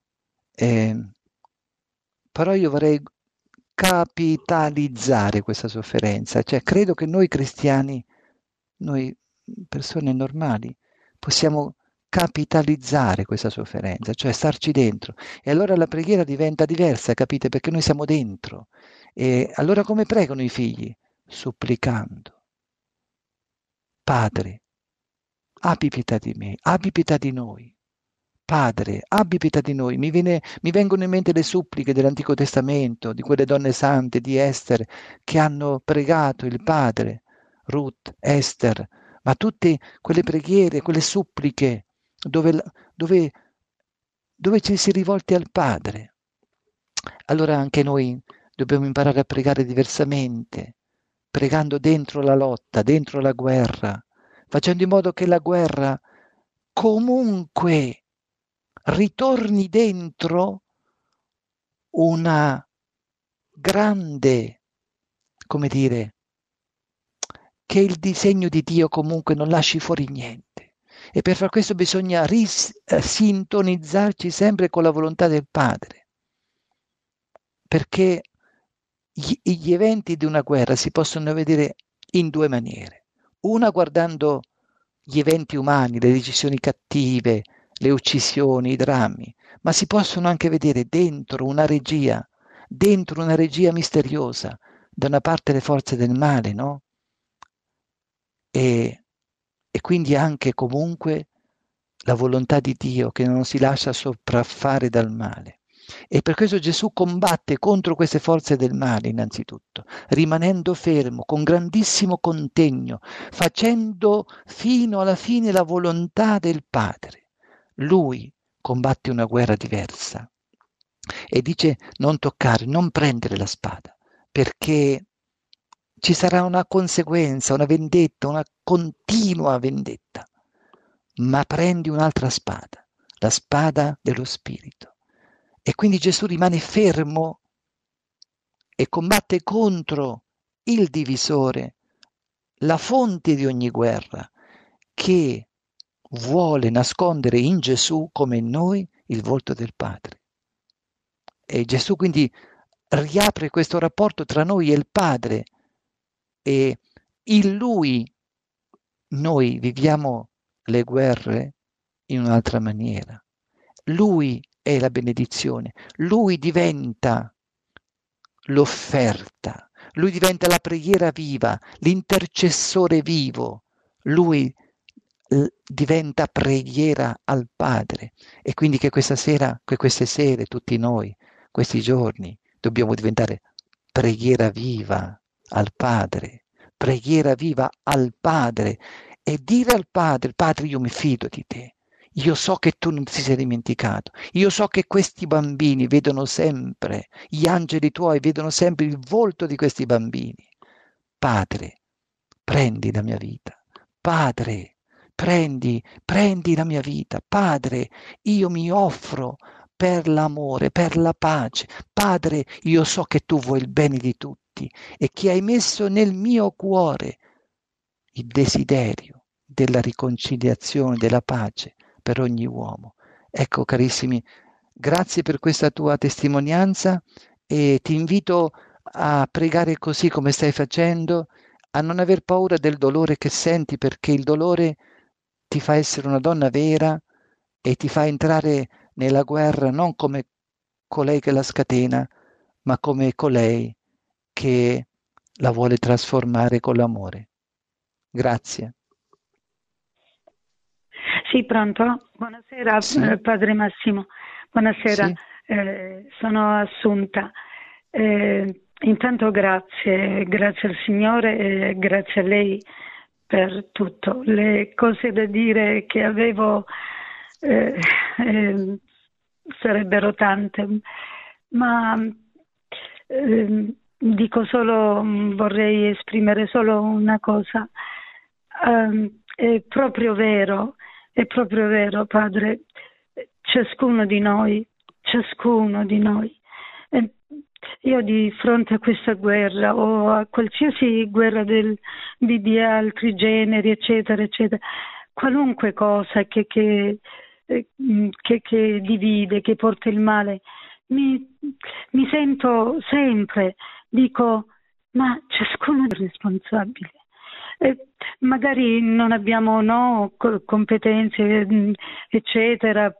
Però io vorrei capitalizzare questa sofferenza, cioè credo che noi cristiani, noi persone normali, possiamo capitalizzare questa sofferenza, cioè starci dentro. E allora la preghiera diventa diversa, capite? Perché noi siamo dentro. E allora come pregano i figli? Supplicando. Padre, abbi pietà di me, abbi pietà di noi. Padre, abbi pietà di noi. Mi vengono in mente le suppliche dell'Antico Testamento, di quelle donne sante, di Ester, che hanno pregato il Padre, Ruth, Ester, ma tutte quelle preghiere, quelle suppliche, dove ci si è rivolti al Padre. Allora anche noi dobbiamo imparare a pregare diversamente, pregando dentro la lotta, dentro la guerra, facendo in modo che la guerra comunque ritorni dentro una grande, come dire, che il disegno di Dio comunque non lasci fuori niente. E per far questo bisogna sintonizzarci sempre con la volontà del Padre, perché gli eventi di una guerra si possono vedere in due maniere. Una guardando gli eventi umani, le decisioni cattive, le uccisioni, i drammi, ma si possono anche vedere dentro una regia misteriosa, da una parte le forze del male, no? E quindi anche comunque la volontà di Dio che non si lascia sopraffare dal male. E per questo Gesù combatte contro queste forze del male innanzitutto, rimanendo fermo, con grandissimo contegno, facendo fino alla fine la volontà del Padre. Lui combatte una guerra diversa e dice non toccare, non prendere la spada, perché ci sarà una conseguenza, una vendetta, una continua vendetta, ma prendi un'altra spada, la spada dello Spirito. E quindi Gesù rimane fermo e combatte contro il divisore, la fonte di ogni guerra, che vuole nascondere in Gesù, come in noi, il volto del Padre. E Gesù quindi riapre questo rapporto tra noi e il Padre, e in Lui noi viviamo le guerre in un'altra maniera. Lui è la benedizione, Lui diventa l'offerta, Lui diventa la preghiera viva, l'intercessore vivo, Lui diventa preghiera al Padre. E quindi che questa sera, che queste sere, tutti noi, questi giorni, dobbiamo diventare preghiera viva al Padre, preghiera viva al Padre, e dire al Padre: Padre, io mi fido di te. Io so che tu non ti sei dimenticato. Io so che questi bambini vedono sempre, gli angeli tuoi vedono sempre il volto di questi bambini. Padre, prendi la mia vita. Padre, prendi la mia vita. Padre, io mi offro per l'amore, per la pace. Padre, io so che tu vuoi il bene di tutti e che hai messo nel mio cuore il desiderio della riconciliazione, della pace per ogni uomo. Ecco, carissimi, grazie per questa tua testimonianza e ti invito a pregare così come stai facendo, a non aver paura del dolore che senti, perché il dolore ti fa essere una donna vera e ti fa entrare nella guerra non come colei che la scatena, ma come colei che la vuole trasformare con l'amore. Grazie. Sì, pronto? Buonasera, Sì. Padre Massimo. Buonasera, Sì. sono Assunta. Intanto grazie al Signore e grazie a lei per tutto. Le cose da dire che avevo eh, eh, sarebbero tante, ma dico solo, vorrei esprimere solo una cosa. È proprio vero, Padre, ciascuno di noi, io di fronte a questa guerra o a qualsiasi guerra di altri generi, eccetera, eccetera, qualunque cosa che divide, che porta il male, mi sento sempre, dico, ma ciascuno è responsabile. Magari non abbiamo competenze, eccetera,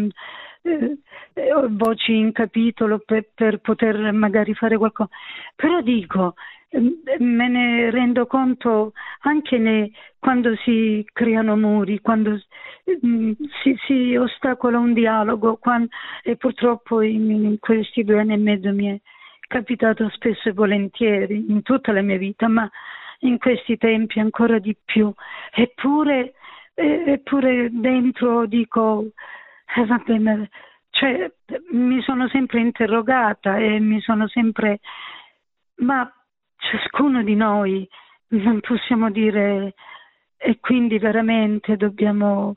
voci in capitolo per poter magari fare qualcosa, però dico, me ne rendo conto anche quando si creano muri, quando si ostacola un dialogo, e purtroppo in questi 2 anni e mezzo mi è capitato spesso e volentieri in tutta la mia vita, ma in questi tempi ancora di più, eppure dentro dico, vabbè, cioè, mi sono sempre interrogata e mi sono sempre, ma ciascuno di noi non possiamo dire, e quindi veramente dobbiamo,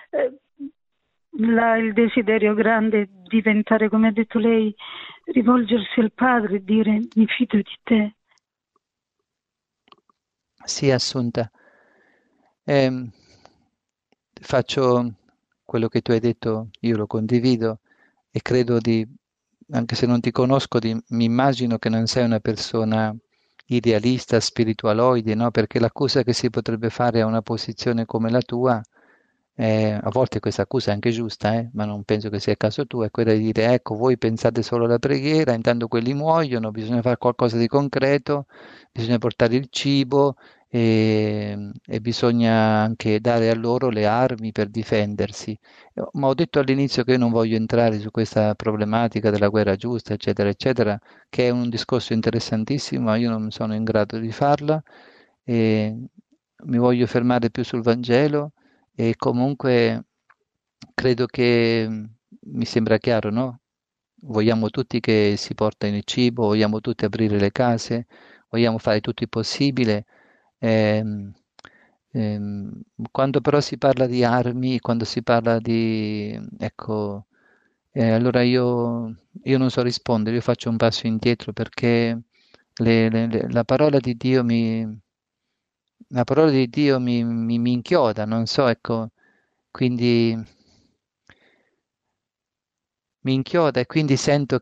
il desiderio grande è diventare, come ha detto lei, rivolgersi al Padre e dire mi fido di te. Sì, Assunta. Faccio quello che tu hai detto, io lo condivido e credo anche se non ti conosco, mi immagino che non sei una persona idealista, spiritualoide, no? Perché l'accusa che si potrebbe fare a una posizione come la tua, a volte questa accusa è anche giusta, ma non penso che sia il caso tuo, è quella di dire, ecco, voi pensate solo alla preghiera, intanto quelli muoiono, bisogna fare qualcosa di concreto, bisogna portare il cibo e bisogna anche dare a loro le armi per difendersi. Ma ho detto all'inizio che io non voglio entrare su questa problematica della guerra giusta, eccetera, eccetera, che è un discorso interessantissimo, ma io non sono in grado di farla e mi voglio fermare più sul Vangelo e comunque credo che mi sembra chiaro, no? Vogliamo tutti che si portino il cibo, vogliamo tutti aprire le case, vogliamo fare tutto il possibile. Ehm, Quando però si parla di armi, quando si parla di, ecco, allora io non so rispondere, io faccio un passo indietro perché la parola di Dio mi inchioda, non so, ecco, quindi mi inchioda e quindi sento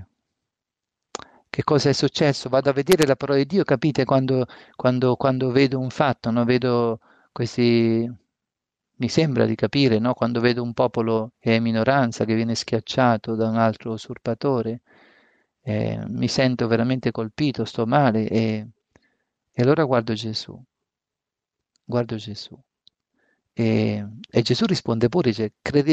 che cosa è successo. Vado a vedere la parola di Dio, capite? Quando vedo un fatto, no? Vedo questi, mi sembra di capire, no? Quando vedo un popolo che è in minoranza, che viene schiacciato da un altro usurpatore, mi sento veramente colpito, sto male e allora guardo Gesù. E Gesù risponde pure, dice,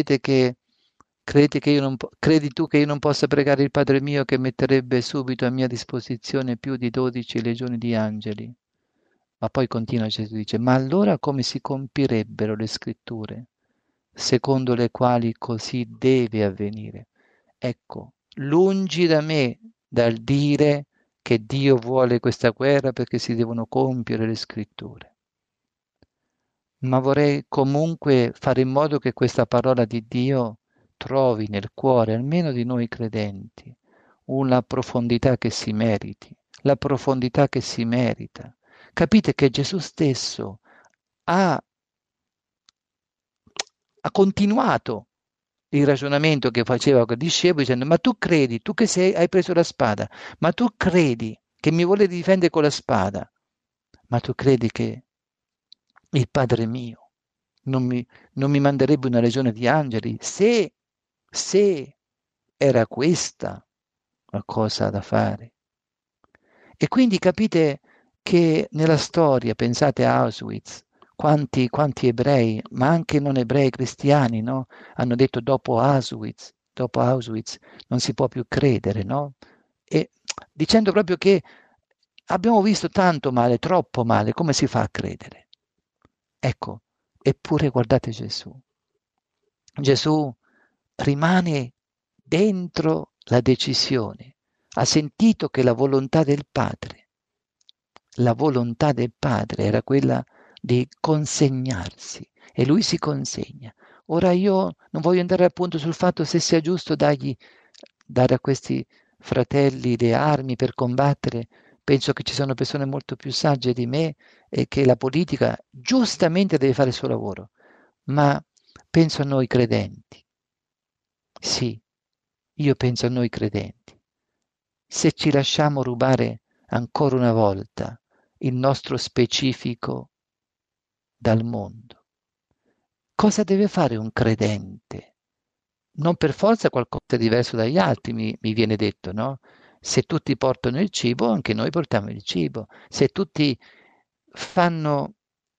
credi tu che io non possa pregare il Padre mio che metterebbe subito a mia disposizione più di 12 legioni di angeli? Ma poi continua Gesù, dice, ma allora come si compirebbero le scritture, secondo le quali così deve avvenire? Ecco, lungi da me dal dire che Dio vuole questa guerra perché si devono compiere le scritture. Ma vorrei comunque fare in modo che questa parola di Dio trovi nel cuore, almeno di noi credenti, una profondità che si meriti, la profondità che si merita. Capite che Gesù stesso ha continuato il ragionamento che faceva con i discepoli dicendo ma tu credi, tu che hai preso la spada, ma tu credi che mi vuole difendere con la spada, ma tu credi che il Padre mio non mi manderebbe una legione di angeli se era questa la cosa da fare. E quindi capite che nella storia, pensate a Auschwitz, quanti ebrei, ma anche non ebrei cristiani, no? Hanno detto dopo Auschwitz non si può più credere, no? E dicendo proprio che abbiamo visto tanto male, troppo male, come si fa a credere? Ecco, eppure guardate Gesù. Gesù rimane dentro la decisione, ha sentito che la volontà del Padre era quella di consegnarsi e lui si consegna. Ora io non voglio andare appunto sul fatto se sia giusto dare a questi fratelli le armi per combattere. Penso che ci sono persone molto più sagge di me e che la politica giustamente deve fare il suo lavoro, ma penso a noi credenti. Sì, io penso a noi credenti. Se ci lasciamo rubare ancora una volta il nostro specifico dal mondo, cosa deve fare un credente? Non per forza qualcosa di diverso dagli altri, mi viene detto, no? Se tutti portano il cibo, anche noi portiamo il cibo. Se tutti fanno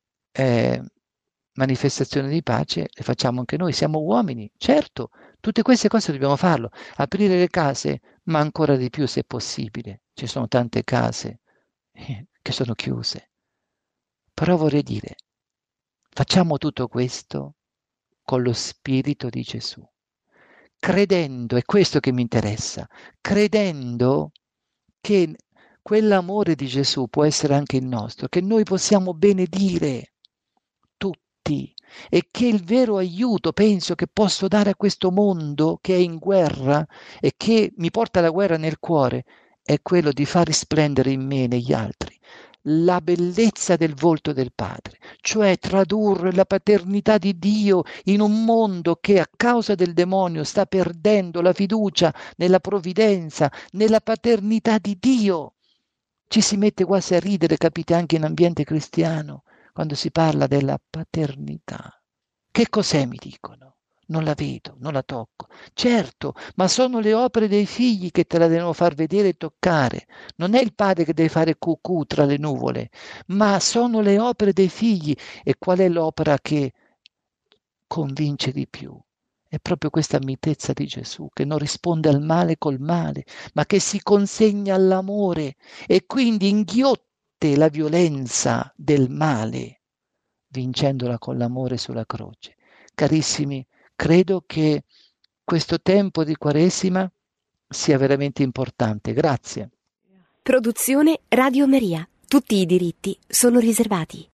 manifestazioni di pace, le facciamo anche noi. Siamo uomini, certo, tutte queste cose dobbiamo farlo. Aprire le case, ma ancora di più se possibile. Ci sono tante case che sono chiuse. Però vorrei dire, facciamo tutto questo con lo Spirito di Gesù. Credendo, è questo che mi interessa, credendo che quell'amore di Gesù può essere anche il nostro, che noi possiamo benedire tutti e che il vero aiuto, penso, che posso dare a questo mondo che è in guerra e che mi porta la guerra nel cuore, è quello di far risplendere in me e negli altri la bellezza del volto del Padre, cioè tradurre la paternità di Dio in un mondo che a causa del demonio sta perdendo la fiducia nella provvidenza, nella paternità di Dio. Ci si mette quasi a ridere, capite, anche in ambiente cristiano, quando si parla della paternità. Che cos'è, mi dicono? Non la vedo, non la tocco. Certo, ma sono le opere dei figli che te la devono far vedere e toccare. Non è il padre che deve fare cucù tra le nuvole, ma sono le opere dei figli. E qual è l'opera che convince di più? È proprio questa mitezza di Gesù, che non risponde al male col male, ma che si consegna all'amore e quindi inghiotte la violenza del male, vincendola con l'amore sulla croce. Carissimi, credo che questo tempo di Quaresima sia veramente importante. Grazie. Produzione Radio Maria. Tutti i diritti sono riservati.